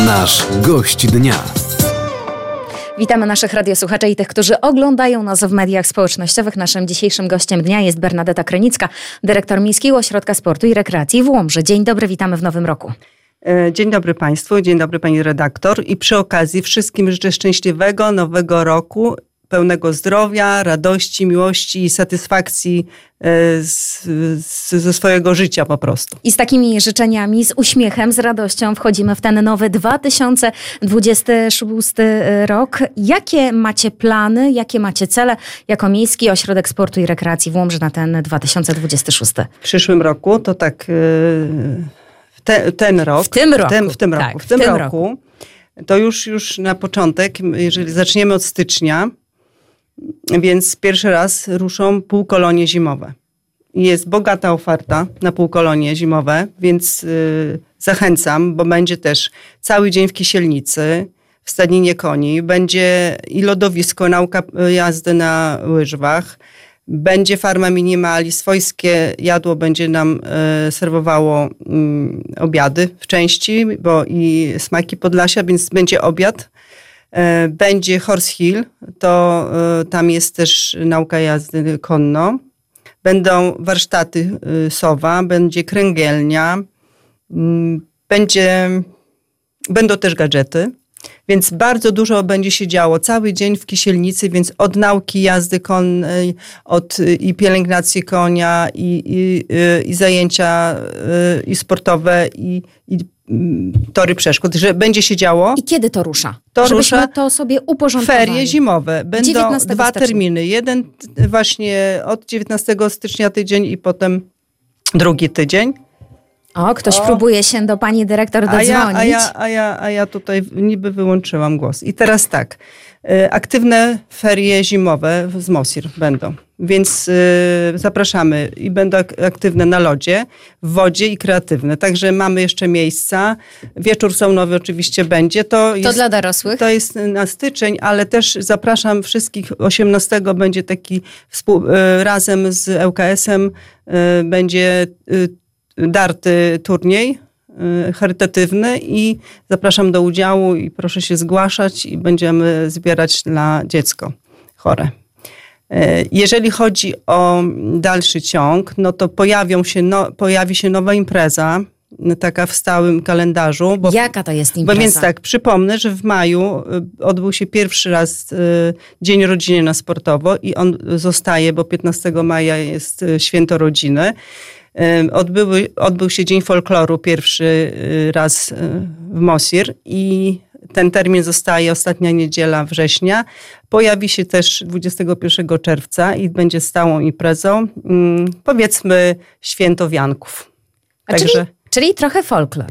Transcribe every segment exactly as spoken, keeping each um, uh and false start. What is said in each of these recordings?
Nasz gość dnia. Witamy naszych radiosłuchaczy i tych, którzy oglądają nas w mediach społecznościowych. Naszym dzisiejszym gościem dnia jest Bernadeta Krynicka, dyrektor Miejskiego Ośrodka Sportu i Rekreacji w Łomży. Dzień dobry, witamy w nowym roku. Dzień dobry Państwu, dzień dobry Pani redaktor i przy okazji wszystkim życzę szczęśliwego nowego roku, pełnego zdrowia, radości, miłości i satysfakcji z, z, ze swojego życia po prostu. I z takimi życzeniami, z uśmiechem, z radością wchodzimy w ten nowy dwa tysiące dwudziesty szósty rok. Jakie macie plany, jakie macie cele jako Miejski Ośrodek Sportu i Rekreacji w Łomży na ten dwa tysiące dwudziesty szósty? W przyszłym roku to tak te, ten rok. W tym roku. W tym, w tym roku. Tak, w tym, w tym roku, roku. To już, już na początek, jeżeli zaczniemy od stycznia, więc pierwszy raz ruszą półkolonie zimowe. Jest bogata oferta na półkolonie zimowe, więc yy, zachęcam, bo będzie też cały dzień w Kisielnicy, w stadninie koni, będzie i lodowisko, nauka jazdy na łyżwach, będzie farma minimali, swojskie jadło będzie nam y, serwowało y, obiady w części, bo i smaki Podlasia, więc będzie obiad. Będzie Horse Hill, to y, tam jest też nauka jazdy konno. Będą warsztaty y, Sowa, będzie kręgielnia, y, będzie, będą też gadżety. Więc bardzo dużo będzie się działo cały dzień w Kisielnicy, więc od nauki jazdy konnej, od i pielęgnacji konia, i, i, i zajęcia i sportowe, i, i tory przeszkód, że będzie się działo. I kiedy to rusza? To Żebyśmy rusza to sobie uporządkowali. Ferie zimowe. Będą dwa stycznia. terminy. Jeden właśnie od dziewiętnastego stycznia tydzień i potem drugi tydzień. O, ktoś o. próbuje się do pani dyrektor dodzwonić. A ja, a, ja, a, ja, a ja tutaj niby wyłączyłam głos. I teraz tak, y, aktywne ferie zimowe z Mosir będą, więc y, zapraszamy i będą aktywne na lodzie, w wodzie i kreatywne. Także mamy jeszcze miejsca. Wieczór saunowy oczywiście będzie. To, to jest, dla dorosłych? To jest na styczeń, ale też zapraszam wszystkich. osiemnastego będzie taki współ, y, razem z L K S-em y, będzie y, darty turniej y, charytatywny i zapraszam do udziału i proszę się zgłaszać i będziemy zbierać na dziecko chore. Y, jeżeli chodzi o dalszy ciąg, no to pojawią się no, pojawi się nowa impreza, taka w stałym kalendarzu. Bo, Jaka to jest impreza? Bo więc tak, przypomnę, że w maju odbył się pierwszy raz y, Dzień Rodziny na Sportowo i on zostaje, bo piętnastego maja jest Święto Rodziny. Odbyły, odbył się Dzień Folkloru pierwszy raz w Mosir i ten termin zostaje ostatnia niedziela września. Pojawi się też dwudziestego pierwszego czerwca i będzie stałą imprezą, powiedzmy Święto Wianków. A Także, czyli, czyli trochę folklor.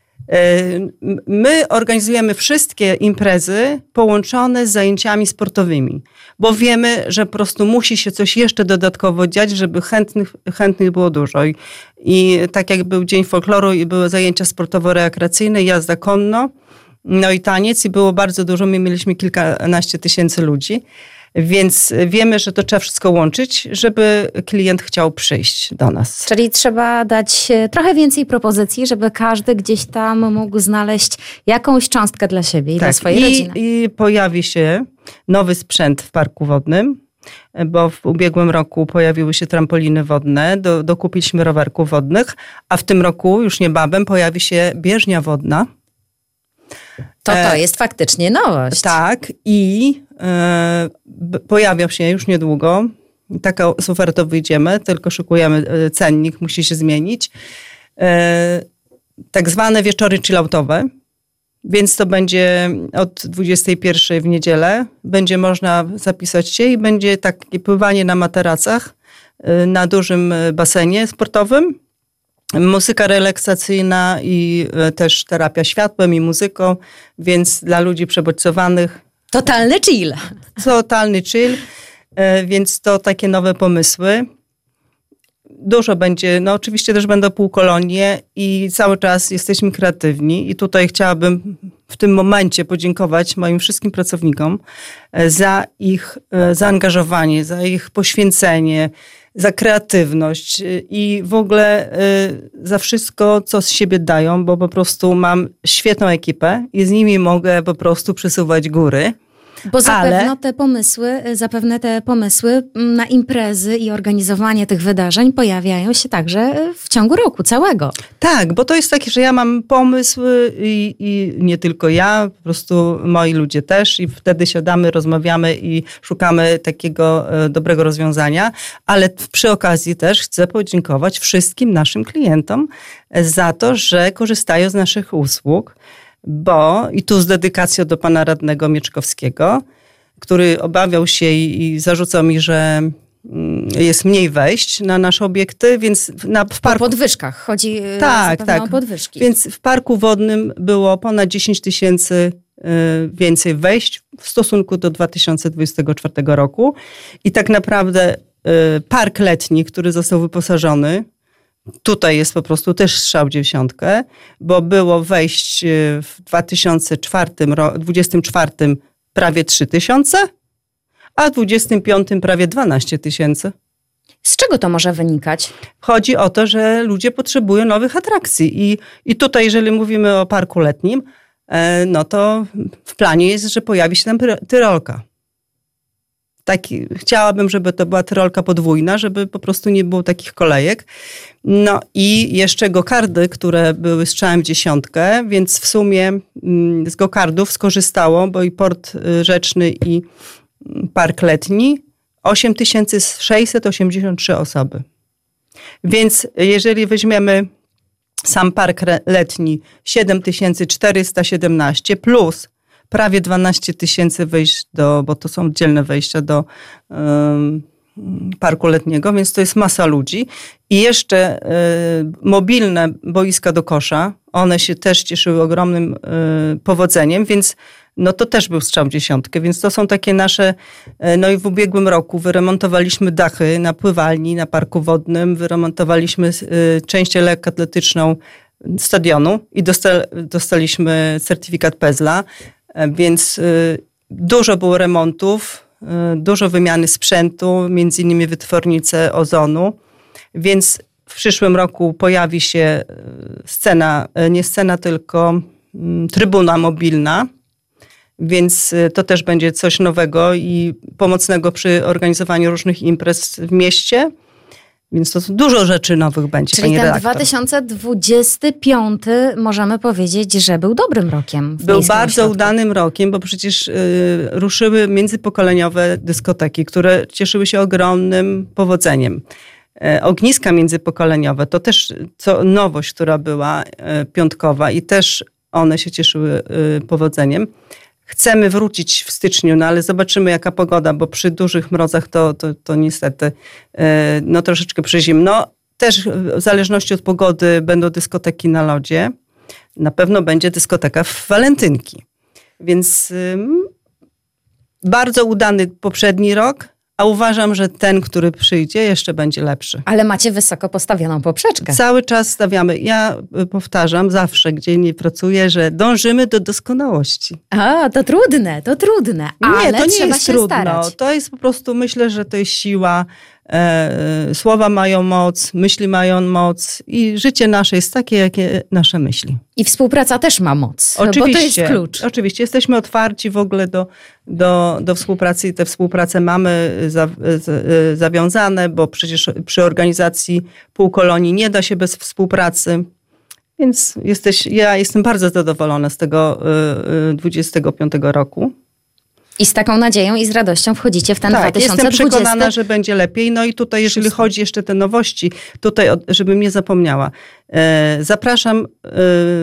My organizujemy wszystkie imprezy połączone z zajęciami sportowymi, bo wiemy, że po prostu musi się coś jeszcze dodatkowo dziać, żeby chętnych, chętnych było dużo. I, i tak jak był Dzień Folkloru i były zajęcia sportowo-rekreacyjne, jazda konno, no i taniec i było bardzo dużo, my mieliśmy kilkanaście tysięcy ludzi. Więc wiemy, że to trzeba wszystko łączyć, żeby klient chciał przyjść do nas. Czyli trzeba dać trochę więcej propozycji, żeby każdy gdzieś tam mógł znaleźć jakąś cząstkę dla siebie i tak, dla swojej i, rodziny. I pojawi się nowy sprzęt w parku wodnym, bo w ubiegłym roku pojawiły się trampoliny wodne, do, dokupiliśmy rowerków wodnych, a w tym roku już niebawem pojawi się bieżnia wodna. To to jest faktycznie nowość. Tak i e, pojawia się już niedługo, taka z ofertą wyjdziemy, tylko szykujemy cennik, musi się zmienić, e, tak zwane wieczory chilloutowe, więc to będzie od dwudziestej pierwszej w niedzielę, będzie można zapisać się i będzie takie pływanie na materacach e, na dużym basenie sportowym. Muzyka relaksacyjna i też terapia światłem i muzyką, więc dla ludzi przebodźcowanych. Totalny chill. Totalny chill, więc to takie nowe pomysły. Dużo będzie, no oczywiście też będą półkolonie i cały czas jesteśmy kreatywni i tutaj chciałabym w tym momencie podziękować moim wszystkim pracownikom za ich zaangażowanie, za ich poświęcenie, za kreatywność i w ogóle za wszystko, co z siebie dają, bo po prostu mam świetną ekipę i z nimi mogę po prostu przesuwać góry. Bo zapewne Ale... te pomysły, zapewne te pomysły na imprezy i organizowanie tych wydarzeń pojawiają się także w ciągu roku całego. Tak, bo to jest takie, że ja mam pomysł i, i nie tylko ja, po prostu moi ludzie też i wtedy siadamy, rozmawiamy i szukamy takiego dobrego rozwiązania, ale przy okazji też chcę podziękować wszystkim naszym klientom za to, że korzystają z naszych usług. Bo, i tu z dedykacją do pana radnego Mieczkowskiego, który obawiał się i, i zarzucał mi, że jest mniej wejść na nasze obiekty, więc na, w parku... Po podwyżkach, chodzi tak, zapewne tak. o podwyżki. Więc w parku wodnym było ponad dziesięć tysięcy więcej wejść w stosunku do dwa tysiące dwudziestego czwartego roku. I tak naprawdę park letni, który został wyposażony, tutaj jest po prostu też strzał w dziesiątkę, bo było wejść w dwa tysiące dwudziestym czwartym prawie trzy tysiące, a w dwudziestym piątym prawie dwanaście tysięcy. Z czego to może wynikać? Chodzi o to, że ludzie potrzebują nowych atrakcji i, i tutaj, jeżeli mówimy o parku letnim, no to w planie jest, że pojawi się tam tyrolka. Taki, chciałabym, żeby to była tyrolka podwójna, żeby po prostu nie było takich kolejek. No i jeszcze gokardy, które były strzałem w dziesiątkę, więc w sumie z gokardów skorzystało, bo i port rzeczny i park letni, osiem tysięcy sześćset osiemdziesiąt trzy osoby. Więc jeżeli weźmiemy sam park letni, siedem tysięcy czterysta siedemnaście plus prawie dwanaście tysięcy wejść do, bo to są oddzielne wejścia do um, parku letniego, więc to jest masa ludzi. I jeszcze y, mobilne boiska do kosza, one się też cieszyły ogromnym y, powodzeniem, więc no to też był strzał w dziesiątkę, więc to są takie nasze, y, no i w ubiegłym roku wyremontowaliśmy dachy na pływalni, na parku wodnym, wyremontowaliśmy y, część lekkoatletyczną stadionu i dosta, dostaliśmy certyfikat Pezla. Więc y, dużo było remontów, y, dużo wymiany sprzętu, między innymi wytwornice ozonu. Więc w przyszłym roku pojawi się scena, nie scena, tylko y, trybuna mobilna. Więc y, to też będzie coś nowego i pomocnego przy organizowaniu różnych imprez w mieście. Więc to dużo rzeczy nowych będzie, Czyli pani ten redaktor. dwa tysiące dwudziesty piąty możemy powiedzieć, że był dobrym rokiem. W Był bardzo ośrodku. udanym rokiem, bo przecież y, ruszyły międzypokoleniowe dyskoteki, które cieszyły się ogromnym powodzeniem. Y, ogniska międzypokoleniowe to też co, nowość, która była y, piątkowa i też one się cieszyły y, powodzeniem. Chcemy wrócić w styczniu, no ale zobaczymy jaka pogoda, bo przy dużych mrozach to, to, to niestety no troszeczkę przyzimno. Też w zależności od pogody będą dyskoteki na lodzie. Na pewno będzie dyskoteka w walentynki. Więc ym, bardzo udany poprzedni rok, a uważam, że ten, który przyjdzie, jeszcze będzie lepszy. Ale macie wysoko postawioną poprzeczkę. Cały czas stawiamy. Ja powtarzam zawsze, gdzie nie pracuję, że dążymy do doskonałości. A, to trudne, to trudne, ale nie, to nie trzeba jest się trudno. starać. To jest po prostu, myślę, że to jest siła. E, słowa mają moc, myśli mają moc i życie nasze jest takie, jakie nasze myśli. I współpraca też ma moc, Oczywiście, bo to jest klucz. Oczywiście, jesteśmy otwarci w ogóle do, do, do współpracy i tę współpracę mamy za, z, zawiązane, bo przecież przy organizacji półkolonii nie da się bez współpracy. Więc jesteś, ja jestem bardzo zadowolona z tego dwudziestego piątego roku. I z taką nadzieją i z radością wchodzicie w ten tak, dwa tysiące dwudziesty. jestem przekonana, że będzie lepiej. No i tutaj, jeżeli chodzi jeszcze te nowości, tutaj, żebym nie zapomniała, e, zapraszam e,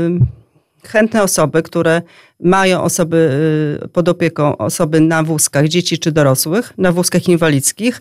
chętne osoby, które mają osoby e, pod opieką, osoby na wózkach, dzieci czy dorosłych, na wózkach inwalidzkich.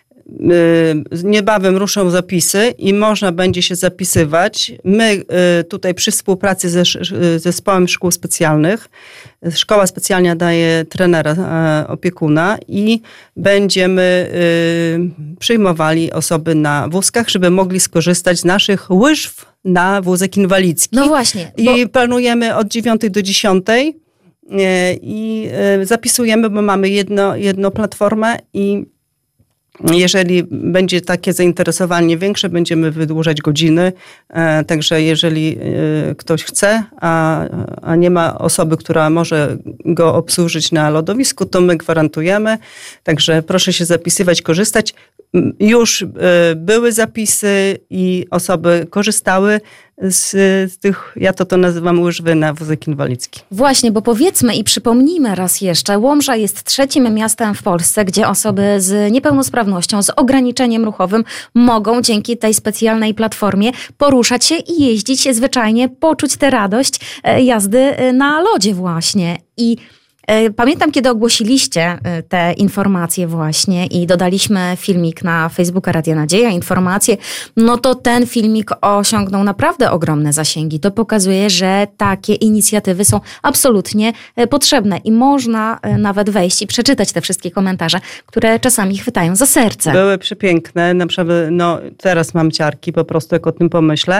Niebawem ruszą zapisy i można będzie się zapisywać. My tutaj przy współpracy ze zespołem szkół specjalnych, szkoła specjalna daje trenera, opiekuna i będziemy przyjmowali osoby na wózkach, żeby mogli skorzystać z naszych łyżw na wózek inwalidzki. No właśnie. I bo... planujemy od dziewiątej do dziesiątej i zapisujemy, bo mamy jedno, jedną platformę i Jeżeli będzie takie zainteresowanie większe, będziemy wydłużać godziny. Także jeżeli ktoś chce, a, a nie ma osoby, która może go obsłużyć na lodowisku, to my gwarantujemy. Także proszę się zapisywać, korzystać. Już były zapisy i osoby korzystały z, z tych, ja to to nazywam łyżwy na wózek inwalidzki. Właśnie, bo powiedzmy i przypomnijmy raz jeszcze, Łomża jest trzecim miastem w Polsce, gdzie osoby z niepełnosprawnością, z ograniczeniem ruchowym mogą dzięki tej specjalnej platformie poruszać się i jeździć zwyczajnie, poczuć tę radość jazdy na lodzie właśnie. I pamiętam, kiedy ogłosiliście te informacje właśnie i dodaliśmy filmik na Facebooka Radia Nadzieja, informacje, no to ten filmik osiągnął naprawdę ogromne zasięgi. To pokazuje, że takie inicjatywy są absolutnie potrzebne i można nawet wejść i przeczytać te wszystkie komentarze, które czasami chwytają za serce. Były przepiękne, naprawdę, no teraz mam ciarki po prostu, jak o tym pomyślę.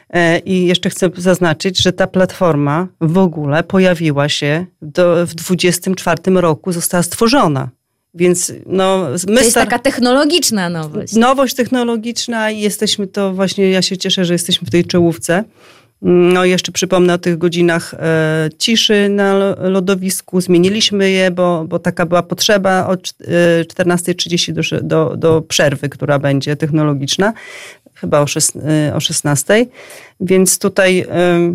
I jeszcze chcę zaznaczyć, że ta platforma w ogóle pojawiła się do, w dwudziestym czwartym roku, została stworzona. Więc no, my to jest star... taka technologiczna nowość. Nowość technologiczna i jesteśmy to właśnie, ja się cieszę, że jesteśmy w tej czołówce. No jeszcze przypomnę o tych godzinach e, ciszy na lodowisku. Zmieniliśmy je, bo, bo taka była potrzeba od e, czternasta trzydzieści do, do, do przerwy, która będzie technologiczna. Chyba o, szes, o szesnastej. Więc tutaj e,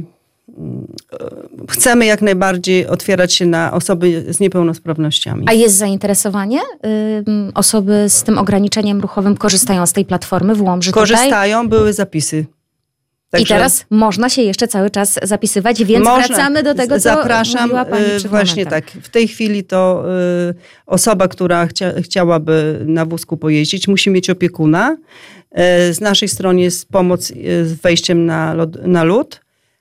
chcemy jak najbardziej otwierać się na osoby z niepełnosprawnościami. A jest zainteresowanie? Y, osoby z tym ograniczeniem ruchowym korzystają z tej platformy w Łomży? Korzystają, tutaj? Były zapisy. Także I teraz można się jeszcze cały czas zapisywać, więc można, wracamy do tego, co zapraszam, mówiła Pani przed właśnie momentem. tak. W tej chwili to y, osoba, która chcia, chciałaby na wózku pojeździć, musi mieć opiekuna. Y, z naszej strony jest pomoc y, z wejściem na, lod, na lód,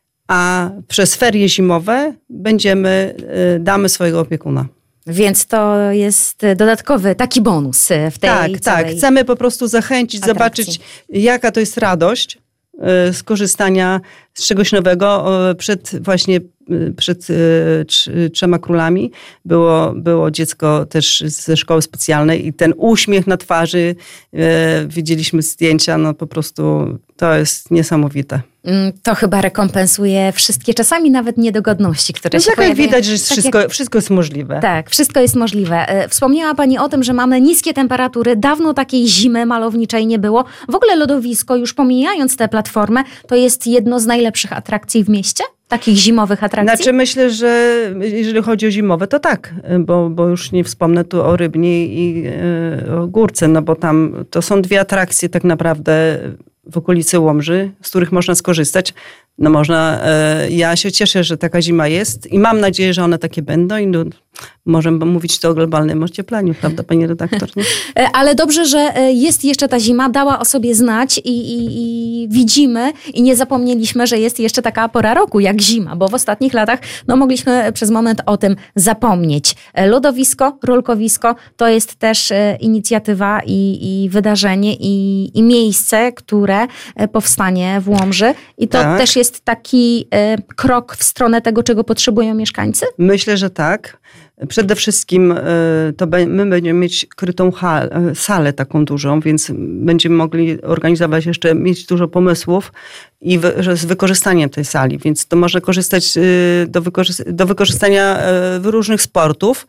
a przez ferie zimowe będziemy, y, damy swojego opiekuna. Więc to jest dodatkowy taki bonus w tej Tak, tak. Chcemy po prostu zachęcić, atrakcji. Zobaczyć, jaka to jest radość skorzystania z czegoś nowego. Przed właśnie przed Trzema Królami było, było dziecko też ze szkoły specjalnej i ten uśmiech na twarzy, widzieliśmy zdjęcia, no po prostu to jest niesamowite. To chyba rekompensuje wszystkie, czasami nawet niedogodności, które no się tak pojawiają. Widać, że jest tak wszystko, jak... wszystko jest możliwe. Tak, wszystko jest możliwe. Wspomniała Pani o tym, że mamy niskie temperatury. Dawno takiej zimy malowniczej nie było. W ogóle lodowisko, już pomijając tę platformę, to jest jedno z najlepszych atrakcji w mieście? Takich zimowych atrakcji? Znaczy myślę, że jeżeli chodzi o zimowe, to tak, bo, bo już nie wspomnę tu o Rybni i yy, o Górce, no bo tam to są dwie atrakcje tak naprawdę w okolicy Łomży, z których można skorzystać. No można, e, ja się cieszę, że taka zima jest i mam nadzieję, że one takie będą i no, możemy mówić to o globalnym ociepleniu, prawda, pani redaktor? Nie? Ale dobrze, że jest jeszcze ta zima, dała o sobie znać i, i, i widzimy i nie zapomnieliśmy, że jest jeszcze taka pora roku jak zima, bo w ostatnich latach no, mogliśmy przez moment o tym zapomnieć. Lodowisko, rolkowisko to jest też inicjatywa i, i wydarzenie i, i miejsce, które powstanie w Łomży i to tak. też jest taki e, krok w stronę tego, czego potrzebują mieszkańcy? Myślę, że tak. Przede wszystkim e, to be, my będziemy mieć krytą hal, salę taką dużą, więc będziemy mogli organizować jeszcze, mieć dużo pomysłów i wy, z wykorzystaniem tej sali, więc to może korzystać e, do, wykorzy- do wykorzystania e, różnych sportów.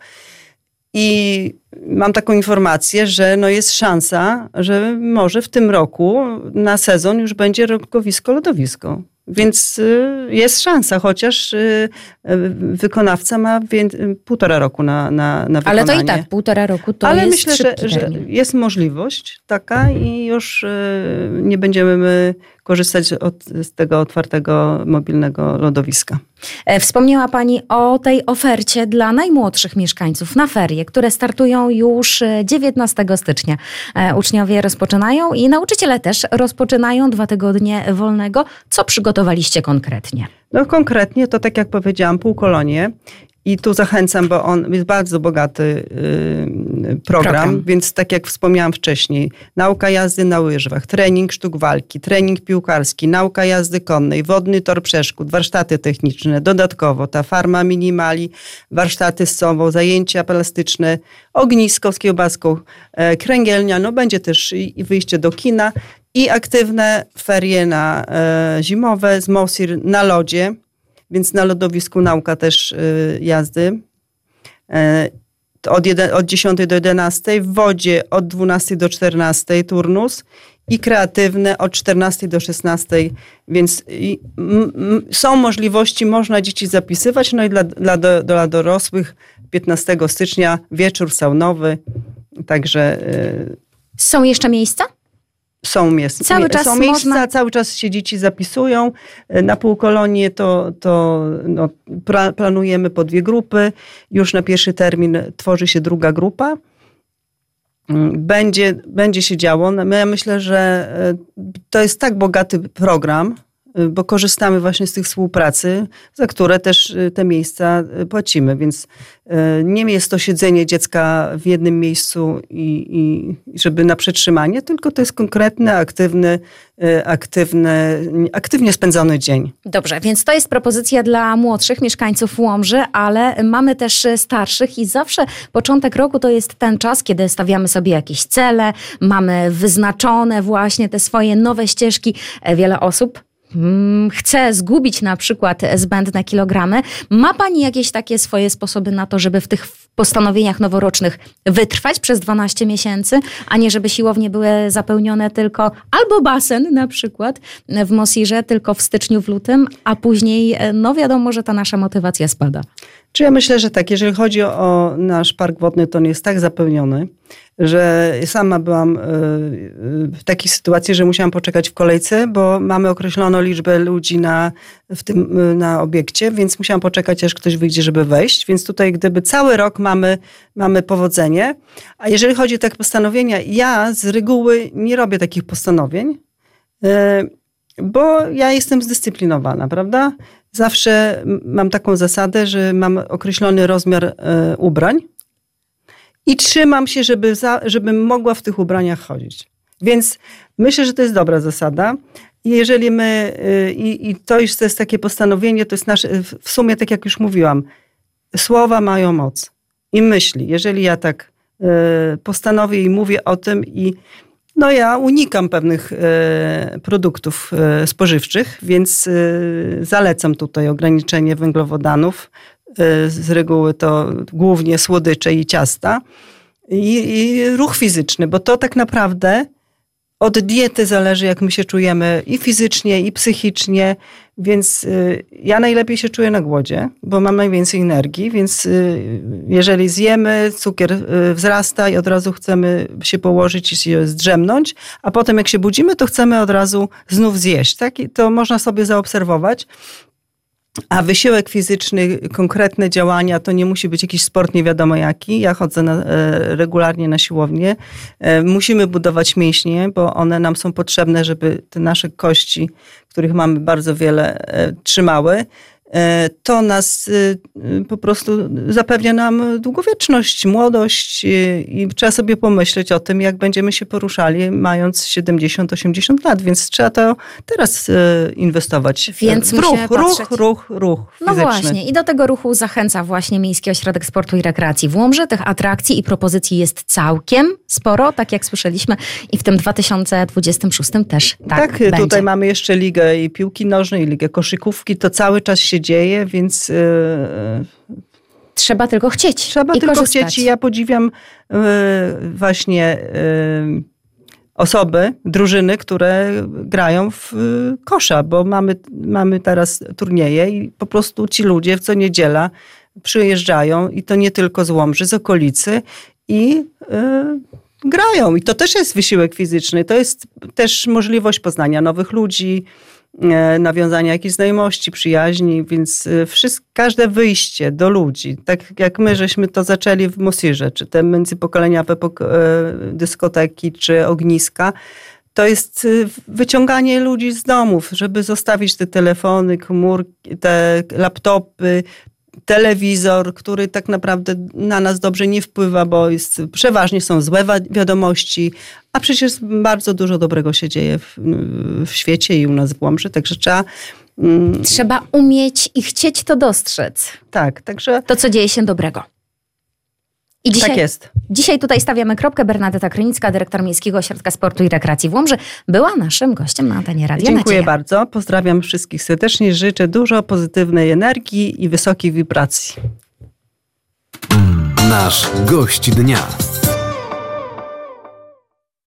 I mam taką informację, że no jest szansa, że może w tym roku na sezon już będzie rolkowisko, lodowisko. Więc jest szansa, chociaż wykonawca ma półtora roku na, na, na wykonanie. Ale to i tak półtora roku to Ale jest myślę, że, że jest możliwość taka i już nie będziemy my korzystać od, z tego otwartego, mobilnego lodowiska. Wspomniała Pani o tej ofercie dla najmłodszych mieszkańców na ferie, które startują już dziewiętnastego stycznia. Uczniowie rozpoczynają i nauczyciele też rozpoczynają dwa tygodnie wolnego. Co przygotowaliście konkretnie? No konkretnie to tak jak powiedziałam, półkolonie I tu zachęcam, bo on jest bardzo bogaty y, program, program, więc tak jak wspomniałam wcześniej, nauka jazdy na łyżwach, trening sztuk walki, trening piłkarski, nauka jazdy konnej, wodny tor przeszkód, warsztaty techniczne, dodatkowo ta farma minimali, warsztaty z sobą, zajęcia plastyczne, ognisko z kiełbaską, e, kręgielnia, no będzie też i, i wyjście do kina i aktywne ferie na e, zimowe z Mosir na lodzie. Więc na lodowisku nauka też y, jazdy e, od, jeden, od dziesiątej do jedenastej, w wodzie od dwunastej do czternastej turnus i kreatywne od czternastej do szesnastej, więc i, m, m, są możliwości, można dzieci zapisywać, no i dla, dla, do, dla dorosłych piętnastego stycznia wieczór saunowy, także... Y, są jeszcze miejsca? Są miejsca, cały czas są miejsca można... cały czas się dzieci zapisują. Na półkolonie to, to no, pra, planujemy po dwie grupy. Już na pierwszy termin tworzy się druga grupa. Będzie, będzie się działo. Ja myślę, że to jest tak bogaty program, bo korzystamy właśnie z tych współpracy, za które też te miejsca płacimy, więc nie jest to siedzenie dziecka w jednym miejscu i, i żeby na przetrzymanie, tylko to jest konkretny, aktywny, aktywny, aktywnie spędzony dzień. Dobrze, więc to jest propozycja dla młodszych mieszkańców Łomży, ale mamy też starszych i zawsze początek roku to jest ten czas, kiedy stawiamy sobie jakieś cele, mamy wyznaczone właśnie te swoje nowe ścieżki. Wiele osób chce zgubić na przykład zbędne kilogramy. Ma Pani jakieś takie swoje sposoby na to, żeby w tych postanowieniach noworocznych wytrwać przez dwanaście miesięcy, a nie żeby siłownie były zapełnione tylko, albo basen na przykład w Mosirze tylko w styczniu, w lutym, a później, no wiadomo, że ta nasza motywacja spada. Czy ja myślę, że tak, jeżeli chodzi o nasz park wodny, to on jest tak zapełniony, że sama byłam w takiej sytuacji, że musiałam poczekać w kolejce, bo mamy określoną liczbę ludzi na, w tym, na obiekcie, więc musiałam poczekać, aż ktoś wyjdzie, żeby wejść. Więc tutaj gdyby cały rok mamy, mamy powodzenie. A jeżeli chodzi o takie postanowienia, ja z reguły nie robię takich postanowień, bo ja jestem zdyscyplinowana, prawda? Zawsze mam taką zasadę, że mam określony rozmiar ubrań i trzymam się, żeby za, żebym mogła w tych ubraniach chodzić. Więc myślę, że to jest dobra zasada. I jeżeli my, i, i to już to jest takie postanowienie, to jest nasze, w sumie tak jak już mówiłam, słowa mają moc i myśli. Jeżeli ja tak postanowię i mówię o tym i no ja unikam pewnych e, produktów e, spożywczych, więc e, zalecam tutaj ograniczenie węglowodanów. E, z reguły to głównie słodycze i ciasta. I, i ruch fizyczny, bo to tak naprawdę od diety zależy, jak my się czujemy i fizycznie, i psychicznie. Więc y, ja najlepiej się czuję na głodzie, bo mam najwięcej energii, więc y, jeżeli zjemy, cukier y, wzrasta i od razu chcemy się położyć i się zdrzemnąć, a potem jak się budzimy, to chcemy od razu znów zjeść. Tak? I to można sobie zaobserwować. A wysiłek fizyczny, konkretne działania, to nie musi być jakiś sport nie wiadomo jaki. Ja chodzę na, e, regularnie na siłownię. E, musimy budować mięśnie, bo one nam są potrzebne, żeby te nasze kości, których mamy bardzo wiele, e, trzymały. E, to nas e, po prostu zapewnia nam długowieczność, młodość e, i trzeba sobie pomyśleć o tym, jak będziemy się poruszali mając siedemdziesiąt osiemdziesiąt lat, więc trzeba to teraz e, inwestować więc w ruch, ruch, patrzeć. ruch, ruch fizyczny. No właśnie i do tego ruchu zachęca właśnie Miejski Ośrodek Sportu i Rekreacji w Łomży. Tych atrakcji i propozycji jest całkiem sporo, tak jak słyszeliśmy i w tym dwa tysiące dwudziestym szóstym też tak, tak będzie. Tutaj mamy jeszcze ligę i piłki nożnej, i ligę koszykówki, to cały czas się dzieje, więc... Yy, trzeba tylko chcieć Trzeba i tylko korzystać. chcieć i ja podziwiam yy, właśnie yy, osoby, drużyny, które grają w yy, kosza, bo mamy, mamy teraz turnieje i po prostu ci ludzie w co niedziela przyjeżdżają i to nie tylko z Łomży, z okolicy i yy, grają. I to też jest wysiłek fizyczny, to jest też możliwość poznania nowych ludzi, nawiązania jakichś znajomości, przyjaźni, więc wszystko, każde wyjście do ludzi, tak jak my żeśmy to zaczęli w Mosirze, czy te międzypokoleniowe dyskoteki, czy ogniska, to jest wyciąganie ludzi z domów, żeby zostawić te telefony, komórki, te laptopy, telewizor, który tak naprawdę na nas dobrze nie wpływa, bo jest, przeważnie są złe wiadomości, a przecież bardzo dużo dobrego się dzieje w, w świecie i u nas w Łomży, także trzeba... Mm, trzeba umieć i chcieć to dostrzec. Tak, także... To, co dzieje się dobrego. I dzisiaj, tak jest. Dzisiaj tutaj stawiamy kropkę. Bernadeta Krynicka, dyrektor Miejskiego Ośrodka Sportu i Rekreacji w Łomży, była naszym gościem na antenie Radia Dziękuję Nadzieja. bardzo. Pozdrawiam wszystkich serdecznie. Życzę dużo pozytywnej energii i wysokich wibracji. Nasz gość dnia.